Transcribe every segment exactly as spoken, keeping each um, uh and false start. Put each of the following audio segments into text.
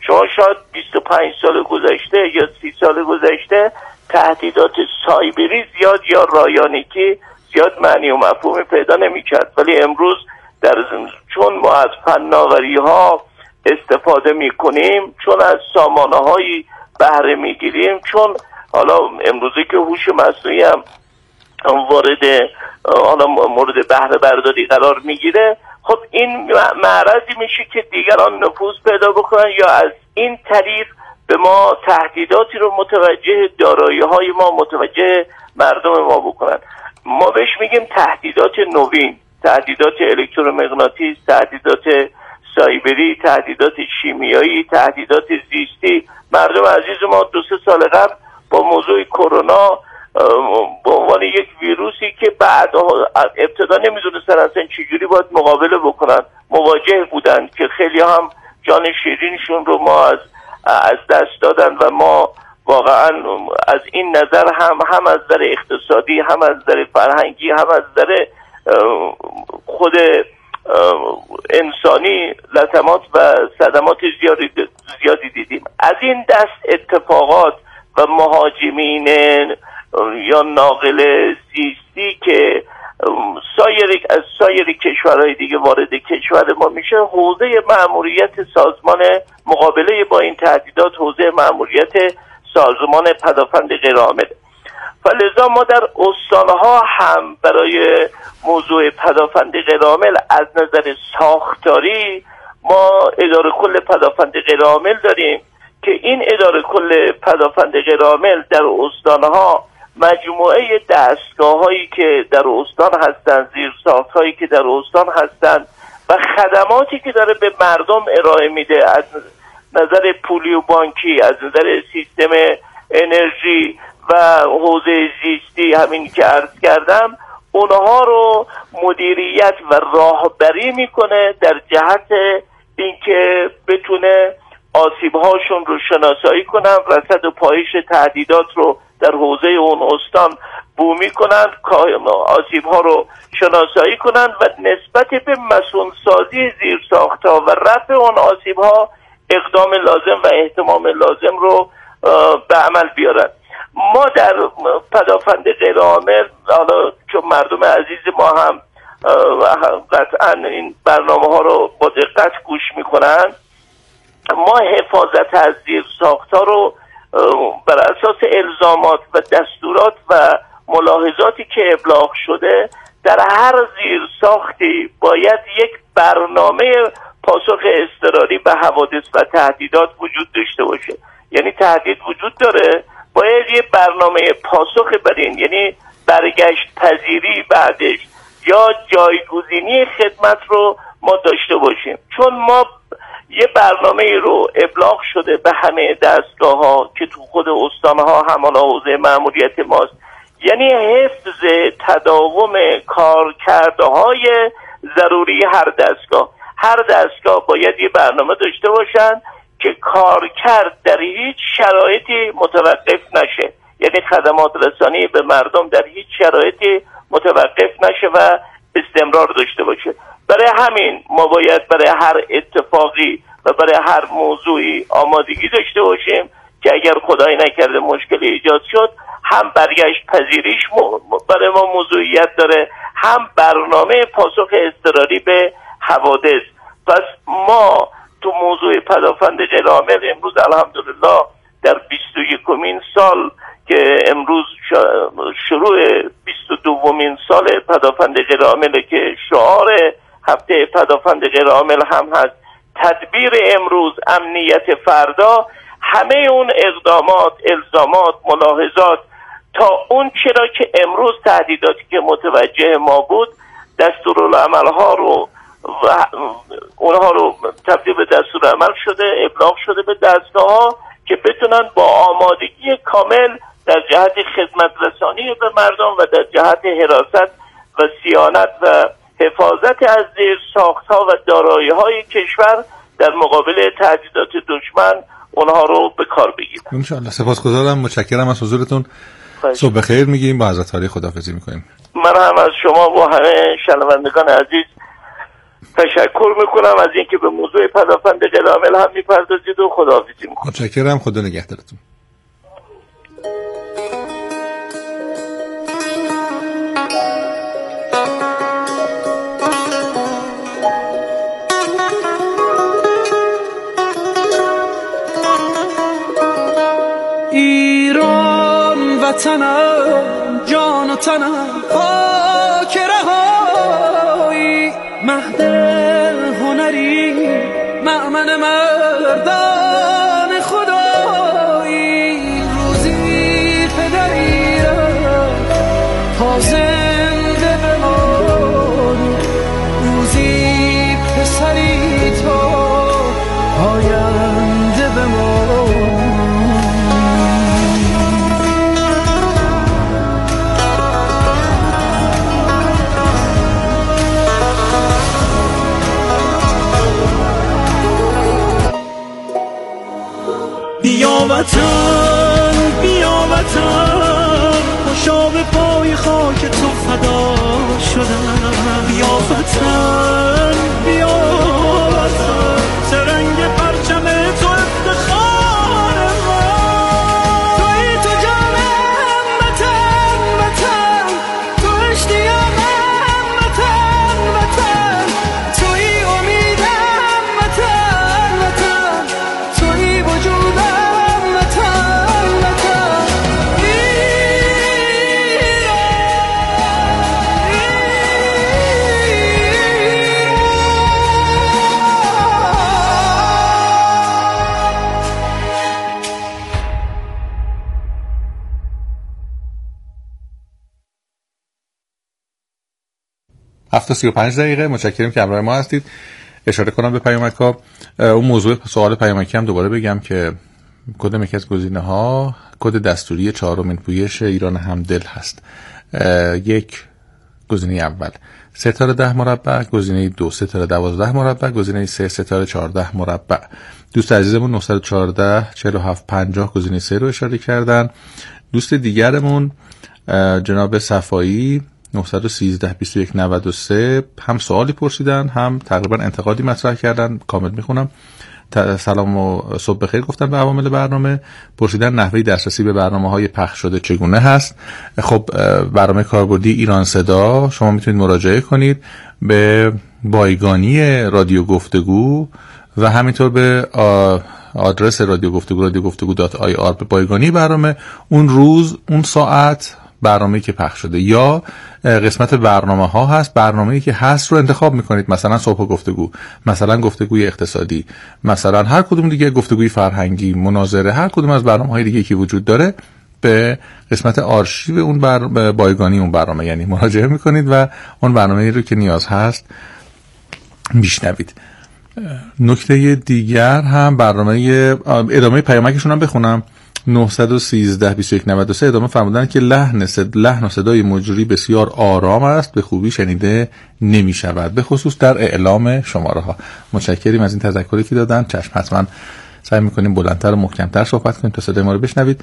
شما شاید بیست و پنج سال گذشته یا سی سال گذشته تهدیدات سایبری زیاد یا رایانیکی زیاد معنی و مفهومی پیدا نمی‌کرد، ولی امروز در چون ما از فناوری‌ها استفاده می‌کنیم، چون از سامانه‌های بهره می‌گیریم، چون حالا امروزی که هوش مصنوعی هم وارد حالا مورد بهره برداری قرار می‌گیره، خب این معرضی میشه که دیگران نفوذ پیدا بکنن یا از این طریق به ما تهدیداتی رو متوجه دارایی‌های ما، متوجه مردم ما بکنن. ما بهش میگیم تهدیدات نوین، تهدیدات الکترومغناطیس، تهدیدات سایبری، تهدیدات شیمیایی، تهدیدات زیستی. مردم عزیز ما دو سه سال قبل با موضوع کرونا به عنوان یک ویروسی که بعد ابتدا نمیدونستن اصلا چجوری باید مقابله بکنن مواجه بودن که خیلی هم جان شیرینشون رو ما از از دست دادن و ما واقعا از این نظر هم هم از نظر اقتصادی، هم از نظر فرهنگی، هم از نظر خود انسانی لطمات و صدمات زیادی زیادی دیدیم. از این دست اتفاقات و مهاجمین یا ناقل زیستی که سایر از سایر کشورهای دیگه وارد کشور ما میشه، حوزه مأموریت سازمان مقابله با این تهدیدات حوزه مأموریت سازمان پدافند غیرعامل. فلذا ما در استانها هم برای موضوع پدافند غیرعامل از نظر ساختاری ما اداره کل پدافند غیرعامل داریم که این اداره کل پدافند غیرعامل در استانها مجموعه دستگاه هایی که در استان هستند، زیرساخت هایی که در استان هستند و خدماتی که داره به مردم ارائه میده از نظر پولی و بانکی، از نظر سیستم انرژی و حوزه زیستی همین که عرض کردم، اونها رو مدیریت و راهبری میکنه در جهت اینکه بتونه آسیب‌هاشون رو شناسایی کنن، رصد و پایش تهدیدات رو در حوزه اون استان بومی کنن، آسیب‌ها رو شناسایی کنن و نسبت به مسئول سازی زیرساخت‌ها و رفع اون آسیب‌ها اقدام لازم و اهتمام لازم رو به عمل بیارن. ما در پدافند غیرعامل، حالا چون مردم عزیز ما هم قطعا این برنامه ها رو با دقت گوش میکنن، ما حفاظت از زیرساخت‌ها رو بر اساس الزامات و دستورات و ملاحظاتی که ابلاغ شده در هر زیرساختی باید یک برنامه پاسخ اضطراری به حوادث و تهدیدات وجود داشته باشه. یعنی تهدید وجود داره، باید یه برنامه پاسخ بر این، یعنی برگشت پذیری بعدش یا جایگزینی خدمت رو ما داشته باشیم. چون ما یه برنامه رو ابلاغ شده به همه دستگاه ها که تو خود استان ها همان حوزه مأموریت ماست، یعنی حفظ تداوم کارکردهای ضروری هر دستگاه. هر دستگاه باید یه برنامه داشته باشن که کارکرد در هیچ شرایطی متوقف نشه، یعنی خدمات رسانی به مردم در هیچ شرایطی متوقف نشه و استمرار داشته باشه. برای همین ما باید برای هر اتفاقی و برای هر موضوعی آمادگی داشته باشیم که اگر خدای نکرده مشکلی ایجاد شد، هم برگشت پذیریش برای ما موضوعیت داره، هم برنامه پاسخ اضطراری به حوادث. پس ما تو موضوع پدافند غیرعامل امروز الحمدلله در بیست و یکمین سال که امروز شروع بیست و دومین سال پدافند غیرعامل که شعار هفته پدافند غیرعامل هم هست، تدبیر امروز امنیت فردا، همه اون اقدامات، الزامات، ملاحظات تا اون چرا که امروز تهدیداتی که متوجه ما بود، دستورالعمل ها رو و اونها رو تبدیل به دستورالعمل شده، ابلاغ شده به دستگاه ها که بتونن با آمادگی کامل در جهت خدمت رسانی به مردم و در جهت حراست و صیانت و حفاظت از زیر ساخت‌ها و دارایی‌های کشور در مقابل تهدیدات دشمن اونها رو به کار بگیرن. ان شاء الله. سپاسگزارم، متشکرم از حضورتون. صبح بخیر میگیم، با حضرت عالی خداحافظی میکنیم. من هم از شما و همه شنوندگان عزیز تشکر میکنم از اینکه به موضوع پدافند قلامل هم میپردازید و خداحافظی میکنم. متشکرم، خدا نگهدارتون. ایران وطنم، جان و تنم خاک رهایی، مهد هنری، مأمن مردان خدایی، روزی پدری تا زنده بمان، روزی پسری تا آینده بمان. بیا وطن، بیا وطن، خوشا به پای خاک تو فدا شدم. بیا وطن، بیا وطن، سرنگ پرچم تو افتخار من. توی تو جانم وطن، وطن، تو اشتیاقم وطن، وطن، توی امیدم وطن، وطن، توی وجودم. هفت تا سی و پنج دقیقه. متشکرم که همراه ما هستید. اشاره کنم به پیامک‌ها. اون موضوع سوال پیامکی هم دوباره بگم که کدام یکی از گزینه‌ها کد دستوری چهارمین پویش ایران همدل هست. یک، گزینه اول ستاره ده مربع، گزینه دو ستاره دوازده مربع، گزینه سه ستاره چهارده مربع. دوست عزیزمون نه یک چهار چهار هفت پنجاه گزینه سه رو اشاره کردن. دوست دیگرمون جناب صفایی نه یک سه بیست و یک نود و سه هم سوالی پرسیدن هم تقریبا انتقادی مطرح کردن. کامل میخونم. سلام و صبح بخیر گفتن به عوامل برنامه. پرسیدن نحوه دسترسی به برنامه‌های پخش شده چگونه هست. خب برنامه کاربردی ایران صدا شما میتونید مراجعه کنید به بایگانی رادیو گفتگو و همینطور به آدرس رادیو گفتگو رادیو گفتگو دات آی آر به بایگانی برنامه. اون روز اون ساعت برنامه‌ای که پخش شده یا قسمت برنامه ها هست، برنامه‌ای که هست رو انتخاب میکنید. مثلا صبح گفتگو، مثلا گفتگوی اقتصادی، مثلا هر کدوم دیگه، گفتگوی فرهنگی، مناظره، هر کدوم از برنامه‌های دیگه که وجود داره به قسمت آرشیو اون بر... بایگانی اون برنامه یعنی مراجعه میکنید و اون برنامه‌ای رو که نیاز هست میشنوید. نکته دیگر هم برنامه ادامه پیامکشون هم بخونم. نه یک سه بیست و یک نود و سه ادامه فرمودن که لحن صد... لحن و صدای مجری بسیار آرام است، به خوبی شنیده نمی شود، به خصوص در اعلام شماره ها. متشکریم از این تذکری که دادن. چشم، حتما سعی میکنیم بلندتر و محکمتر صحبت کنیم تا صدای ما رو بشنوید.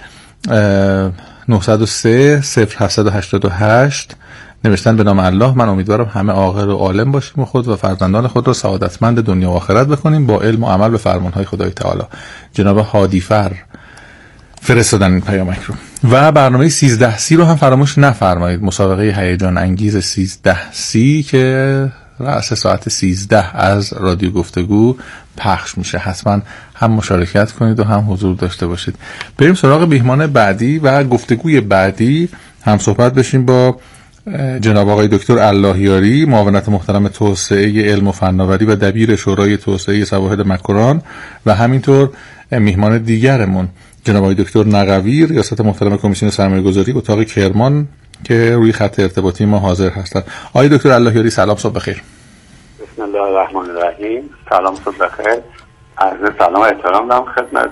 نه صفر سه صفر هفت هشت هشت نوشتن به نام الله. من امیدوارم همه عاقل و عالم باشیم و خود و فرزندان خود را سعادتمند دنیا و آخرت بکنیم با علم و عمل به فرمانهای خدای تعالی. جناب هادیفر فرستادن این پیامک رو. و برنامه سیزده سی رو هم فراموش نفرمایید. مسابقه هیجان انگیز سیزده سی که رأس ساعت سیزده از رادیو گفتگو پخش میشه. حتما هم مشارکت کنید و هم حضور داشته باشید. بریم سراغ میهمان بعدی و گفتگوی بعدی. هم صحبت بشیم با جناب آقای دکتر اللهیاری، معاونت محترم توسعه علم و فناوری و دبیر شورای توسعه سواحل مکران، و همینطور میهمان دیگرمون جناب آقای دکتر نقوی، ریاست محترم کمیسیون سرمایه‌گذاری اتاق کرمان که روی خط ارتباطی ما حاضر هستند. آقای دکتر اللهیاری سلام، صبح بخیر. بسم الله الرحمن الرحیم. سلام، صبح بخیر. عرض سلام و احترام دارم خدمت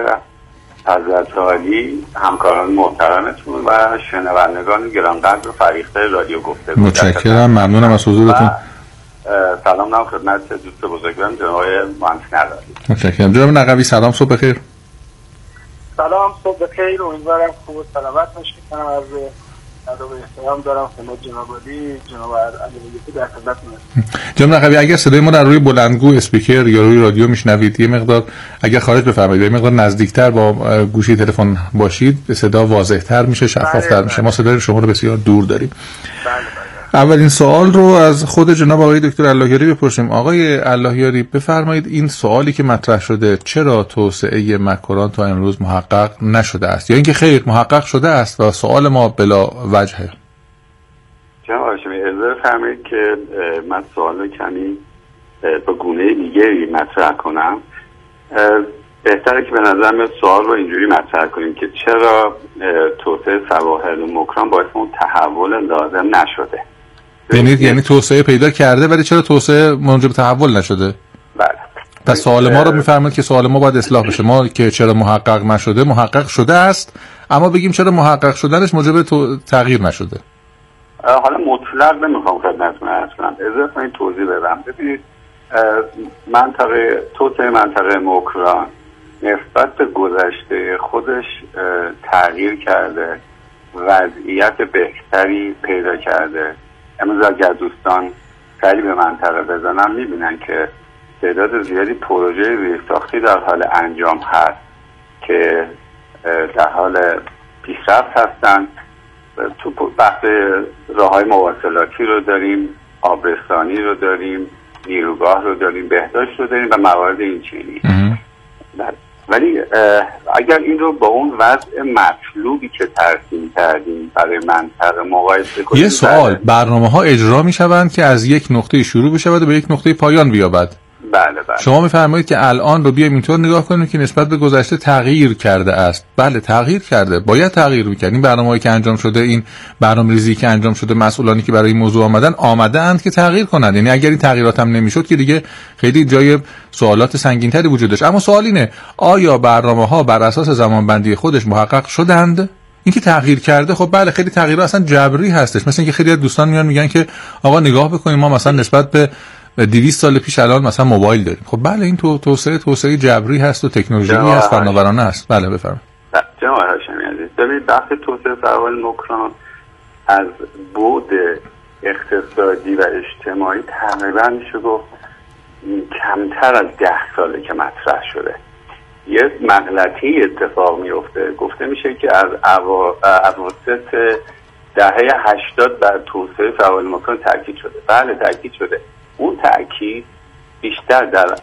حضرت عالی، همکاران محترمتون و شنوندگان گرانقدر و فریخته رادیو گفتگو. متشکرم، ممنونم از حضورتون. سلام دارم خدمت دوست بزرگوارم جناب مهندس نقوی. متشکرم. جناب نقوی سلام، صبح بخیر. سلام، صبح بخیر. امیدوارم خوب و سلامت باشید. من از ادب و احترام دارم خدمت جناب علی، جناب علیزاده در خدمتتون هستم. جناب نقوی اگر صدای ما در روی بلندگو اسپیکر یا روی رادیو میشنوید یه مقدار اگر خارج بفرمایید یه مقدار نزدیکتر با گوشی تلفن باشید صدا واضح‌تر میشه، شفاف‌تر میشه. ما صدای شما رو بسیار دور داریم. بله بله. اولین سوال رو از خود جناب آقای دکتر اللهیاری بپرسیم. آقای اللهیاری بفرمایید این سوالی که مطرح شده چرا توسعه مکران تا امروز محقق نشده است یا اینکه خیر محقق شده است و سوال ما بلا وجهه؟ جناب هاشمی اجازه بفرمایید که من سوال کمی با گونه دیگری مطرح کنم. بهتره که به نظر میاد سوال رو اینجوری مطرح کنیم که چرا توسعه سواحل مکران باعث اون تحول لازم نشده. یعنی یعنی توسعه پیدا کرده ولی چرا توسعه منجر به تحول نشده؟ بله. پس سوال ما رو میفرمایید که سوال ما باید اصلاح بشه. ما که چرا محقق نشده محقق شده است، اما بگیم چرا محقق شدنش موجب تغییر نشده. حالا مطلق نمیخوام خدمتتون عرض کنم، اجازه کنید توضیح بدم. ببینید منطقه توسعه منطقه مکران نسبت به گذشته خودش تغییر کرده، وضعیت بهتری پیدا کرده. امروز اگر دوستان سری به منطقه بزنن میبینن که تعداد زیادی پروژه زیرساختی در حال انجام هست که در حال پیشرفت هستن. تو بحث راههای مواصلاتی رو داریم، آبرسانی رو داریم، نیروگاه رو داریم، بهداشت رو داریم و موارد این چنینی. ولی اگر این رو با اون وضع مطلوبی که ترسیم کردیم برای منطقه مقایسه کنیم، یه سوال، برنامه ها اجرا می شوند که از یک نقطه شروع بشود و به یک نقطه پایان بیابد. بله بله. شما میفرمایید که الان رو بیایم اینطور نگاه کنیم که نسبت به گذشته تغییر کرده است. بله تغییر کرده، باید تغییر می‌کرد. این برنامه‌ای که انجام شده، این برنامه‌ریزی که انجام شده، مسئولانی که برای این موضوع آمدن آمده اند که تغییر کنند. یعنی اگر این تغییرات هم نمی‌شد که دیگه خیلی جای سوالات سنگین‌تری وجود داشت. اما سوال اینه آیا برنامه‌ها بر اساس زمانبندی خودش محقق شدند؟ اینکه تغییر کرده، خب بله خیلی تغییرات اصلا جبری هستش. مثلا اینکه خیلی از دوستان میان میگن که آقا نگاه بکنیم ما مثلا نسبت به دویست سال پیش الان مثلا موبایل داریم. خب بله این تو توسعه توسعه جبری هست و تکنولوژی هست، فناورانه است. بله بفرمایید. جناب هاشمی عزیز، ببینید بحث توسعه سواحل مکران از بعد اقتصادی و اجتماعی تقریبا میشه گفت کمتر از ده ساله که مطرح شده. یه مغلطی اتفاق میفته، گفته میشه که از اواسط دهه هشتاد بر توسعه سواحل مکران تاکید شده. بله تاکید شده. اون تأکید بیشتر در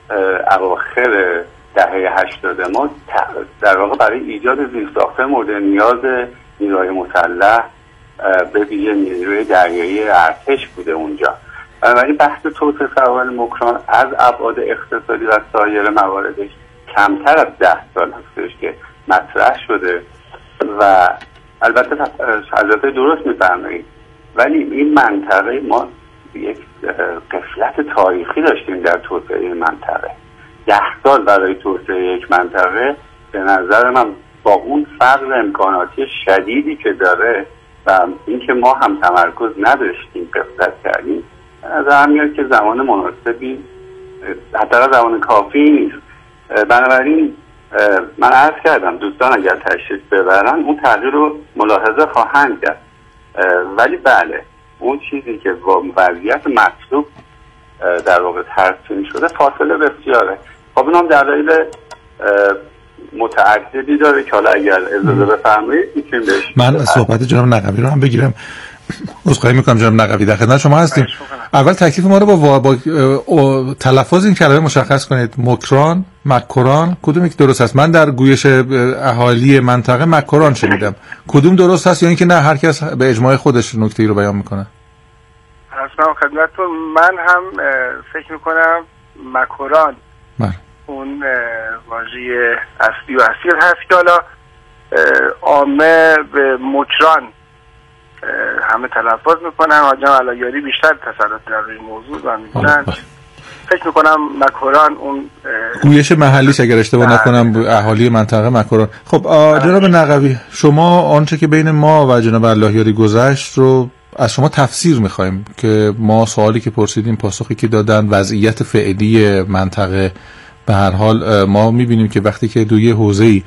اواخر دهه هشتاد ما در واقع برای ایجاد زیرساخت‌های مورد نیاز نیروهای مسلح به ویژه نیروی دریایی ارتش بوده اونجا. بنابراین بحث توسعه سواحل مکران از ابعاد اقتصادی و سایر مواردش کمتر از ده سال هستش که مطرح شده و البته حضرت درست می‌فرمایید، ولی این منطقه ما یک قفلت تاریخی داشتیم در توسعه منطقه. ده سال برای توسعه یک منطقه به نظر من با اون فقر امکاناتی شدیدی که داره و اینکه ما هم تمرکز نداشتیم، قفلت کردیم، از هم میاد که زمان مناسبی حتی زمان کافی نیست. بنابراین من عرض کردم دوستان اگر تشریف ببرن اون تغییر رو ملاحظه خواهند کرد، ولی بله اون چیزی که با وضعیت مطلوب در واقع ترسیم شده فاصله بسیاره. خب اونم دلایل متعددی داره که حالا اگر اجازه بفرمایید میتونیم بهش. من صحبت جناب نقوی رو هم بگیرم. عذرخواهی میکنم جناب نقوی، در خدمت شما هستیم. اول تکلیف ما رو با, با, با تلفظ این کلمه مشخص کنید. مکران، مکران، کدوم یک درست است؟ من در گویش اهالی منطقه مکران شنیدم. کدوم درست است یا اینکه نه هر کس به اجماع خودش نکته‌ای رو بیان میکنه؟ اصلا خدمتتون من هم فکر میکنم مکران بله اون واژه اصلی و اصیل هست که حالا عامه به مکران همه تلفظ میکنن. آجام علایاری بیشتر تسلط در روی موضوع و میدونن. فکر میکنم مکران اون گویش محلیش اگر اشتباه نکنم اهالی منطقه مکران. خب جناب نقوی، شما آنچه که بین ما و جناب اللهیاری گذشت رو از شما تفسیر میخوایم که ما سوالی که پرسیدیم، پاسخی که دادن، وضعیت فعلی منطقه. به هر حال ما میبینیم که وقتی که دوی حوزه‌ای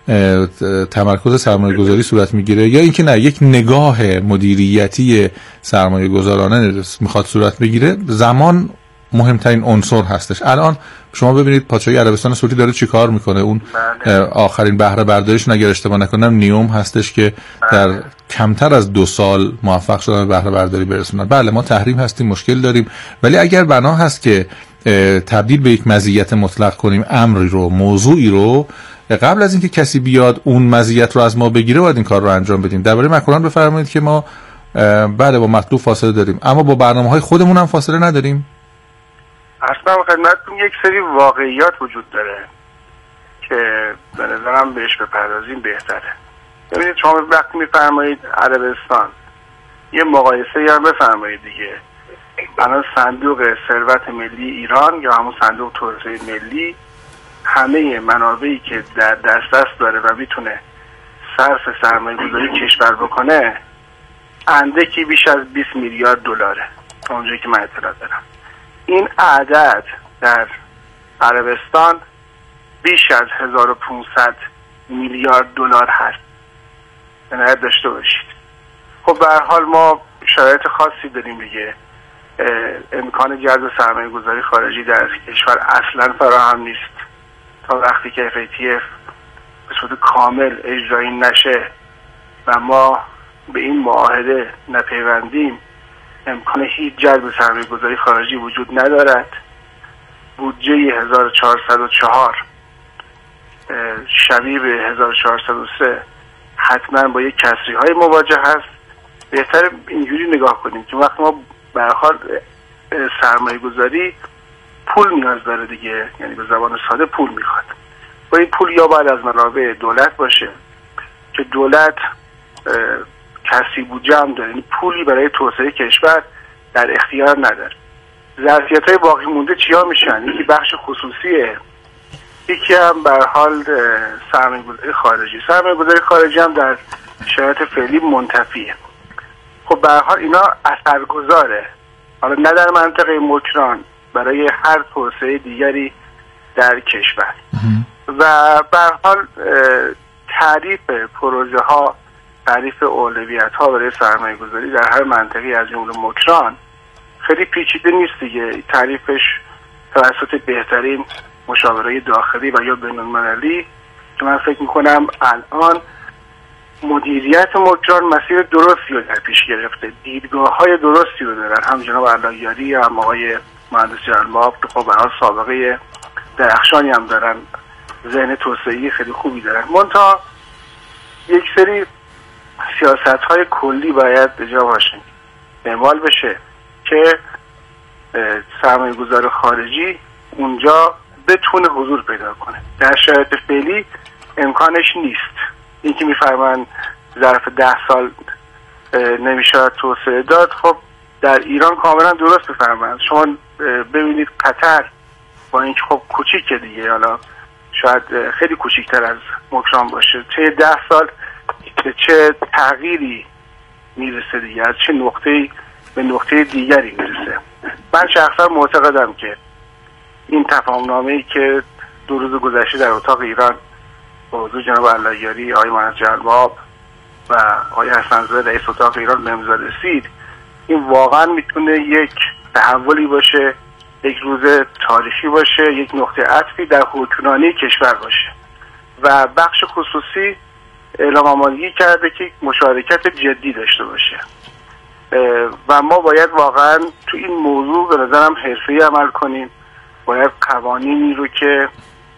تمرکز سرمایه گذاری صورت میگیره یا اینکه نه یک نگاه مدیریتی سرمایه گذارانه میخواد صورت بگیره، زمان مهمترین عنصر هستش. الان شما ببینید پادشاهی عربستان سعودی داره چی کار میکنه. اون آخرین بهره برداریش اگر اشتباه نکنم نیوم هستش که در کمتر از دو سال موفق شدن بهره برداری برسونن. بله ما تحریم هستیم، مشکل داریم، ولی اگر بنا هست که تبدیل به یک مزیت مطلق کنیم امری رو، موضوعی رو، قبل از اینکه کسی بیاد اون مزیت رو از ما بگیره باید این کار رو انجام بدیم. درباره مکرون بفرمایید که ما بله با مطلوب فاصله داریم، اما با برنامه‌های خودمون هم فاصله نداریم. اصلا خدمتتون یک سری واقعیات وجود داره که به نظرم بهش بپردازیم بهتره. ببینید شما وقتی میفرمایید عربستان، یه مقایسه هم بفرمایید دیگه. الان صندوق ثروت ملی ایران یا همون صندوق توسعه ملی همه منابعی که در دسترس داره و میتونه صرف سرمایه گذاری کشور بکنه اندکی بیش از بیست میلیارد دلاره اونجایی که من اطلاع دارم. این عدد در عربستان بیش از هزار و پانصد میلیارد دلار هست. عنایت داشته باشید. خب به هر حال ما شرایط خاصی داریم دیگه. امکان جذب سرمایه گذاری خارجی در کشور اصلا فراهم نیست. تا وقتی که اف ای تی اف به صورت کامل اجرایی نشه و ما به این معاهده نپیوندیم امکان هیچ جذب سرمایه گذاری خارجی وجود ندارد. بودجه هزار و چهارصد و چهار شبیه به هزار و چهارصد و سه حتما با یک کسری های مواجه هست. بهتر اینجوری نگاه کنیم که وقتی ما به هر حال سرمایه گذاری پول نیاز داره دیگه، یعنی به زبان ساده پول میخواد. با این پول یا باید از منابع دولت باشه که دولت کسی بودجه هم داره، یعنی پولی برای توسعه کشور در اختیار نداره. ظرفیت های باقی مونده چیا میشن؟ یکی بخش خصوصیه، یکی هم به هر حال سرمایه گذاری خارجی. سرمایه گذاری خارجی هم در شرایط فعلی منتفیه. خب به هر حال اینا اثرگذاره، حالا نه در منطقه مکران، برای هر توسعه دیگری در کشور. و به هر حال تعریف پروژه ها، تعریف اولویت ها برای سرمایه گذاری در هر منطقه از جمله مکران خیلی پیچیده نیست دیگه. تعریفش توسط بهترین مشاورای داخلی و یا بین‌المللی که من فکر میکنم الان مدیریت مکران مسیر درستی رو در پیش گرفته، دیدگاه های درستی رو دارن، هم جناب علایاری هم آقای مهندس جلماب که خب برای سابقه درخشانی هم دارن، ذهن توسعه‌ای خیلی خوبی دارن. منتها یک سری سیاست های کلی باید به جا باشه، اعمال بشه که سرمایه گذار خارجی اونجا بتونه حضور پیدا کنه. در شرایط فعلی امکانش نیست. این که میفرمان ظرف ده سال نمیشه توسعه داد، خب در ایران کاملا درست میفرمان. شما ببینید قطر با اینکه خب کوچیکه دیگه، حالا شاید خیلی کوچیکتر از مکران باشه، چه ده سال به چه تغییری میرسه دیگه، از چه نقطه‌ای به نقطه دیگری میرسه. من شخصا معتقدم که این تفاهمنامه‌ای که دو روز گذشته در اتاق ایران با حضور جناب علایاری، آقای مهندس جلماب و آقای حسن‌زاده رئیس اتاق ایران به امضا رسید، این واقعا میتونه یک تحولی باشه، یک روز تاریخی باشه، یک نقطه عطفی در حکمرانی کشور باشه. و بخش خصوصی اعلام آمادگی کرده که مشارکت جدی داشته باشه و ما باید واقعا تو این موضوع به نظرم حرفه‌ای عمل کنیم. باید قوانینی رو که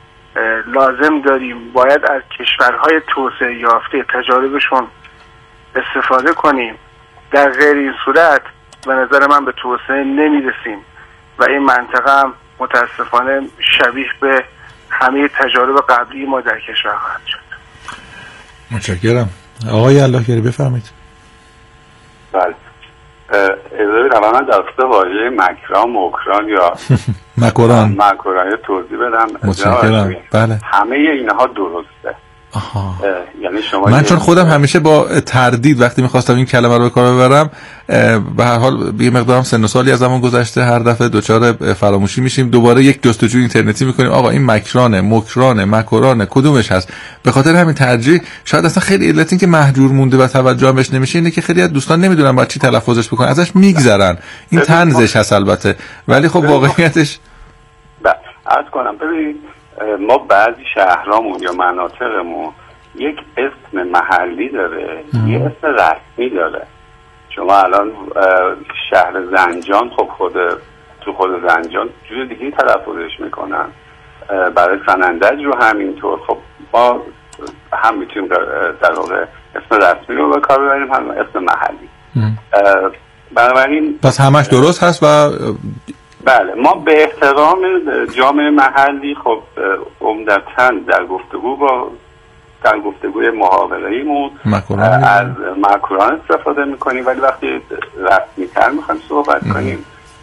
لازم داریم، باید از کشورهای توسعه یافته تجاربشون استفاده کنیم. در غیر این صورت به نظر من به توسعه نمیرسیم و این منطقه هم متاسفانه شبیه به همه تجارب قبلی ما در کشور خواهد شد. متشکرم. آقای اللهیاری بفرمایید. بله. اجازه بدید من در خصوص واژه مکران، مکران یا مکران مکران توضیح بدم. متشکرم. بله. همه اینها درسته. آها. یعنی شما من چون خودم همیشه با تردید وقتی میخواستم این کلمه رو به کار ببرم، به هر حال یه مقدارم سن و سالی از زمان گذشته، هر دفعه دوچار فراموشی میشیم، دوباره یک جستجو اینترنتی میکنیم آقا این مکرانه، مکرانه، مکرانه، کدومش هست. به خاطر همین ترجیح، شاید اصلا خیلی علت این که محجور مونده و توجه هم بهش نمیشه اینه که خیلی از دوستان نمیدونن باید چی تلفظش بکنن، ازش میگذرن. این طنزش هست البته، ولی خب واقعیتش بله عرض کنم. ببینید ما بعضی شهرامون یا مناطقمون یک اسم محلی داره، یه اسم رسمی داره. شما الان شهر زنجان، خب خود تو خود زنجان جور دیگه تلفظش میکنن، برای سنندج رو همینطور. خب ما هم میتونیم در واقع اسم رسمی رو به کار ببریم، هم اسم محلی. بنابراین پس همش درست هست و بله، ما به احترام جامعه محلی خب عمدتاً در گفتگو با در گفتگوی محاوره‌ایمون از مکران استفاده میکنیم، ولی وقتی رسمی‌تر میخوایم صحبت کنیم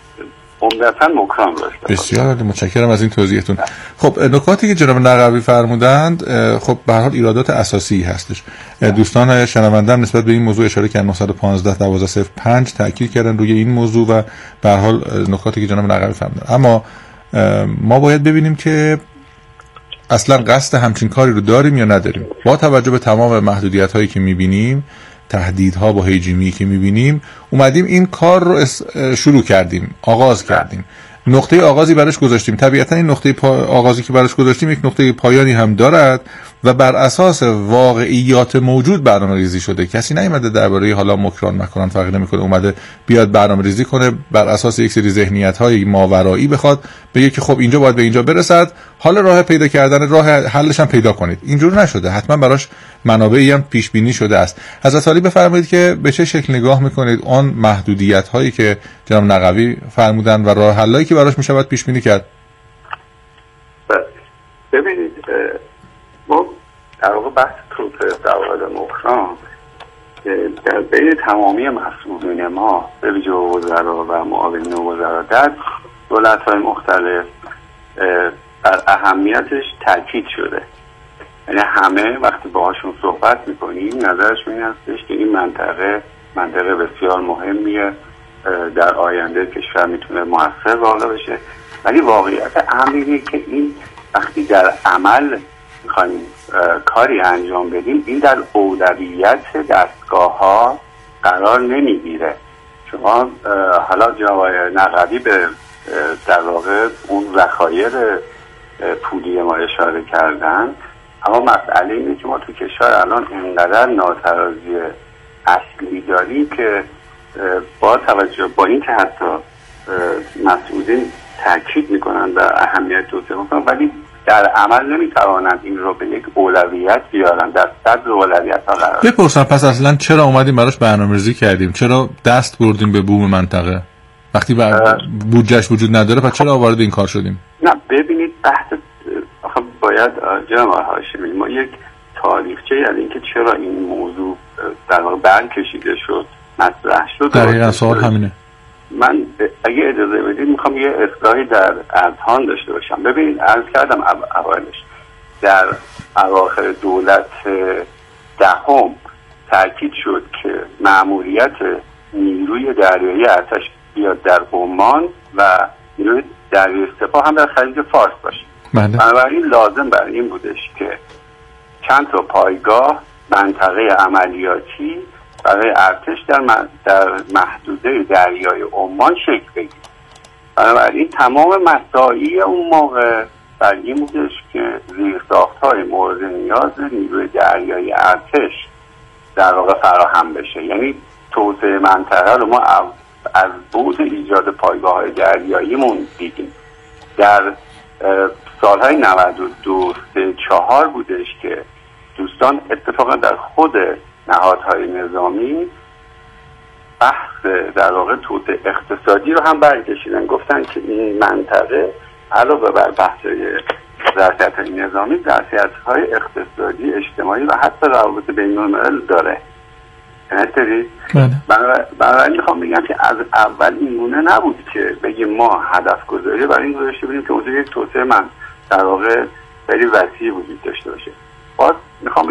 عمدتاً مکران رو استفاده. بسیار عالی، متشکرم از این توضیحتون. خب نکاتی که جناب نقوی فرمودند خب به هر حال ایرادات اساسی هستش. دوستان شنونده‌ام نسبت به این موضوع اشاره کردن، نه یک پنج یک دو صفر پنج تاکید کردن روی این موضوع و به هر حال نکاتی که جناب نقوی فرمودند. اما ما باید ببینیم که اصلا قصد همچین کاری رو داریم یا نداریم. با توجه به تمام محدودیت‌هایی که می‌بینیم، تهدیدها با هیجیمی که می‌بینیم، اومدیم این کار رو شروع کردیم، آغاز کردیم. نقطه آغازی براش گذاشتیم. طبیعتا این نقطه پا... آغازی که براش گذاشتیم یک نقطه پایانی هم دارد و بر اساس واقعیات موجود برنامه‌ریزی شده. کسی نیومده درباره حالا مکران مکران فرقی نمی‌کنه اومده بیاد برنامه‌ریزی کنه بر اساس یک سری ذهنیت‌های ماورایی بخواد بگه که خب اینجا باید به اینجا برسد، حالا راه پیدا کردن راه حلش هم پیدا کنید. اینجور نشده، حتما براش منابعی هم پیش بینی شده است. حضرت عالی بفرمایید که به چه شکل نگاه می‌کنید آن محدودیت‌هایی که جناب نقوی فرمودن و راه حلایی که براش می‌شود پیش بینی کرد. ببینید ما در واقع بحث توسعه سواد مکران در بین تمامی مسئولین ما به ویژه وزرا و معاونین وزرا در دولت‌های مختلف بر اهمیتش تاکید شده. یعنی همه وقتی باهاشون صحبت میکنیم نظرشون این هستش که این منطقه منطقه بسیار مهمیه، در آینده کشور میتونه موثر واقع بشه، ولی واقعیت امر اینه که این وقتی در عمل میخوایم کاری انجام بدیم این در اولویت دستگاه ها قرار نمیگیره. شما حالا جناب نقوی به در واقع اون ذخایر پولی ما اشاره کردن، اما مسئله اینه که ما تو کشور الان اینقدر ناترازی اصلی داریم که با توجه با این که حتی مسئولین تاکید میکنن به اهمیت توسعه میکنن ولی در عمل نمیتوانند این رو به یک اولویت بیارن، در صدر اولویت ها قرار بدن. بپرسم پس اصلا چرا اومدیم براش برنامه‌ریزی کردیم؟ چرا دست بردیم به بوم منطقه؟ وقتی بودجهش وجود نداره پس چرا وارد این کار شدیم؟ نه ببینید بحث آخه باید جناب هاشمی ما یک تاریخچه یعنی اینکه چرا این موضوع در واقع برکشیده شد مطرح شد. دقیقاً سوال همینه. من اگه اجازه بدید میخوام یه اصلاحی در اذهان داشته باشم. ببینید عرض کردم اولش در اواخر دولت دهم تاکید شد که مأموریت نیروی دریایی ارتش بیاد در عمان و نیروی دریایی سپاه هم در خلیج فارس باشه. بنابراین لازم بر این بودش که چند تا پایگاه منطقه عملیاتی برای ارتش در در محدوده دریای عمان شکل بگیره. بنابراین تمام مساعی اون موقع بر این بودش که زیرساخت‌های مورد نیاز نیروی دریایی ارتش در واقع فراهم بشه. یعنی توسعه منطقه رو ما از بود ایجاد پایگاه‌های دریاییمون دیدیم. در سالهای نود و دو سه چهار بودش که دوستان اتفاقا در خود نهادهای نظامی بحث در واقع توسعه اقتصادی رو هم برکشیدن، گفتن که این منطقه علاوه بر بحث‌های ظرفیت‌های نظامی ظرفیت‌های اقتصادی، اجتماعی و حتی روابط بین‌الملل داره. نتری بنابراین میخوام بگم که از اول اینگونه نبود که بگیم ما هدف گذاری برای این گذاشته بودیم که اونجا یک توسعه من در واقع خیلی وسیع وجود داشته باشه. باز میخوام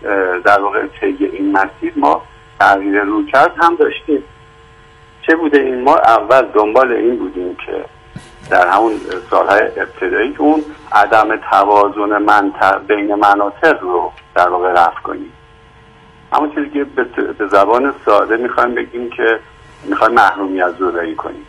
در واقع طی این مسیر ما تغییر رویکرد هم داشتیم. چه بوده این؟ ما اول دنبال این بودیم که در همون سالهای ابتدایی اون عدم توازن منطق بین مناطق رو در واقع رفع کنیم. همون چیزی که به زبان ساده میخوایم بگیم که میخوایم محرومیت زدایی کنیم.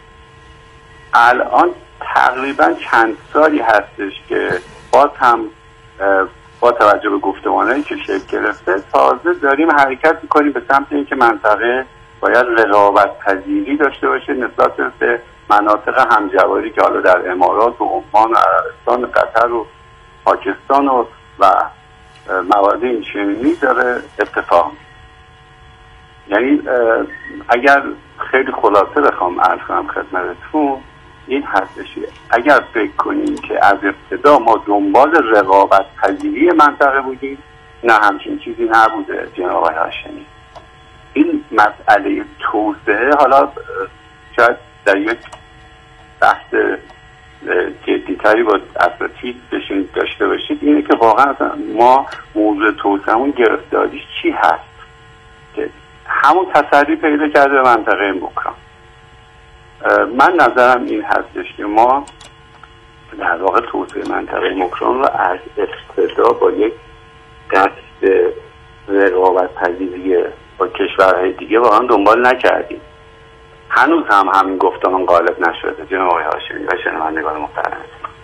الان تقریبا چند سالی هستش که باز هم با توجه به گفتمانهایی که شکل گرفته تازه داریم حرکت میکنیم به سمت اینکه منطقه باید رقابت پذیری داشته باشه نسبت به مناطق همجواری که حالا در امارات و عمان و عربستان و قطر و پاکستان و و موارد این چنینی داره اتفاق. یعنی اگر خیلی خلاصه بخوام عرض کنم خدمتتون این هستش، اگر فکر کنیم که از ابتدا ما دنبال رقابت پذیری منطقه بودیم، نه همچین چیزی نبوده جناب آقای هاشمی. این مسئله توسعه حالا شاید در یک بحث جدیتری با اساتید بشین داشته باشید، اینه که واقعا ما موضوع توسعه‌مون گرفتاریش چی هست که همون تسری پیدا کرده به منطقه مکران. من نظرم این هستش که ما در واقع توسعه منطقه مکران رو از ابتدا با یک قصد رقابت پذیری با کشورهای دیگه واقعا دنبال نکردیم. هنوز هم همین گفتمان غالب نشده جناب آقای هاشمی و شنوندگان محترم.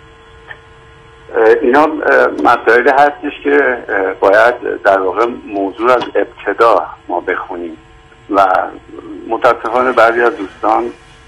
اینا مسائل هستش که باید در واقع موضوع از ابتدا ما بخونیم و متاسفانه بعضی از دوستان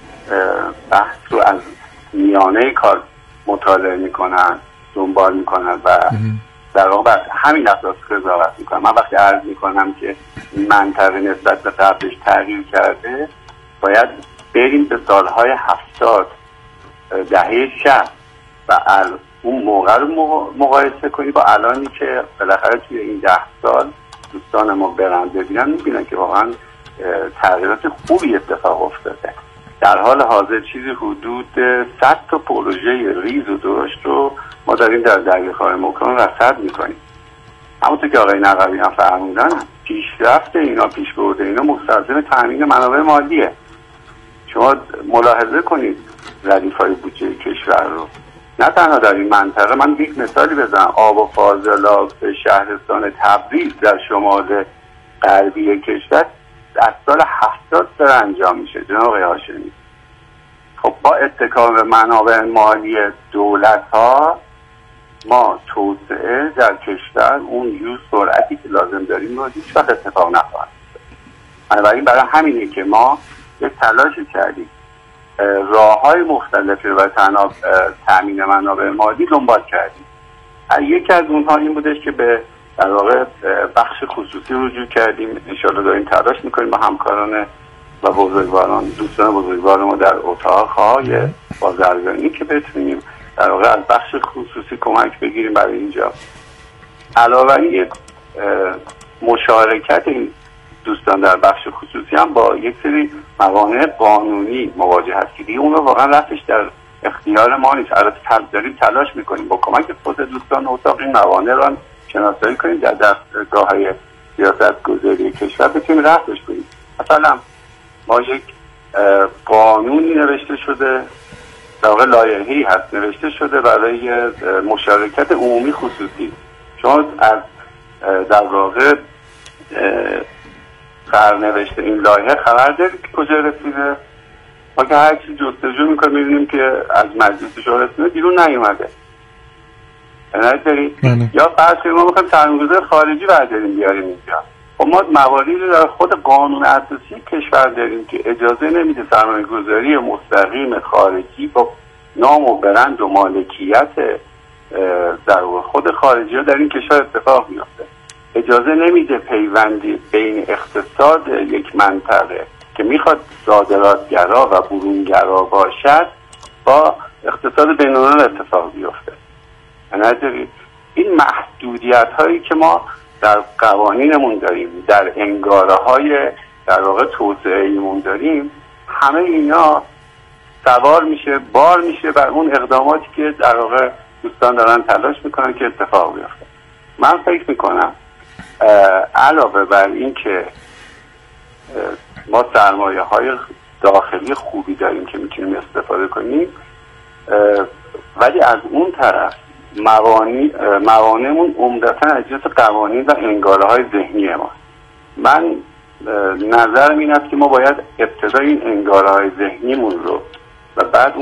بحث رو از میانه کار مطالعه میکنن، دنبال میکنن و در واقع همین اساس قضاوت میکنن. من وقتی عرض میکنم که منطقه نسبت به قبلش تغییر کرده، باید بریم به سالهای هفتاد دهه شصت و اون موقع رو مقایسه کنیم با الانی که بالاخره توی این ده سال دوستان ما برن ببینن، میبینن که واقعا تغییرات خوبی اتفاق افتاده. در حال حاضر چیزی حدود صد تا پروژه ریز و درشت رو ما داریم در دریاچه مکران رصد میکنیم. همونطور که آقای نقوی هم فرمودن، پیشرفت اینا، پیشبرد اینا مستلزم تامین منابع مالیه. شما ملاحظه کنید ردیف‌های بودجه کشور رو، نه تنها در این منطقه. من یک مثالی بزنم، آب و فاضلاب شهرستان تبریز در شمال غربی کشور از سال هفتاد داره انجام میشه جناب آقای هاشمی. خب با اتکا به منابع مالی دولت ها ما توسعه در کشور اون یوز سرعتی که لازم داریم رو هیچ وقت اتفاق نخواهد افتاد. بنابراین برای همینه که ما یک تلاشی کردیم راه های مختلفی رو برای تامین منابع مالی دنبال کردیم. یکی از اونها این بودش که به در واقع بخش خصوصی رجوع کردیم. انشاءالله داریم تلاش میکنیم با همکاران و بزرگواران دوستان بزرگوار ما در اتاقهای بازرگانی که بتونیم در واقع از بخش خصوصی کمک بگیریم برای اینجا. علاوه این مشارکت این دوستان در بخش خصوصی هم با یک سری موانع قانونی مواجه هست که دیگه اون رو واقعا رفتش در اختیار ما نیست. البته داریم تلاش میکنیم با کمک خود دوستان اتاق این موانع رو شناسایی کنیم، در دستگاه‌های سیاست گذاری کشور بتونیم رفتش کنیم. مثلا ما یک قانونی نوشته شده، در واقع لایحه‌ای هست نوشته شده برای مشارکت عمومی خصوصی. شما از در واقع سرنوشت این لایحه خبر دارید که کجا رسیده؟ ما که هر چی جستجو میکنیم میبینیم که از مجلس شورا رسیده بیرون نیومده. نمی‌دارید؟ یا فرض ما میخوایم سرمایه‌گذار خارجی برداریم بیاریم اینجا. خب ما مواردی در خود قانون اساسی کشور داریم که اجازه نمیده سرمایه‌گذاری مستقیم خارجی با نام و برند و مالکیت در خود خارجی ها در این کشور اتفاق میفته. اجازه نمیده پیوندی بین اقتصاد یک منطقه که میخواد صادراتگرا و برونگرا باشد با اقتصاد بین‌الملل اتفاق بیفته. ندارید. این محدودیت هایی که ما در قوانینمون داریم، در انگاره های در واقع توسعه ایمون داریم، همه اینا سوار میشه، بار میشه بر اون اقداماتی که در واقع دوستان دارن تلاش میکنن که اتفاق بیفته. من فکر میکنم علاوه بر این که ما سرمایه های داخلی خوبی داریم که میتونیم استفاده کنیم، ولی از اون طرف موانع موانعمون عمدتاً از جنس قوانین و انگاره های ذهنی ما. من نظرم این است که ما باید ابتدای این انگاره های ذهنیمون رو و بعد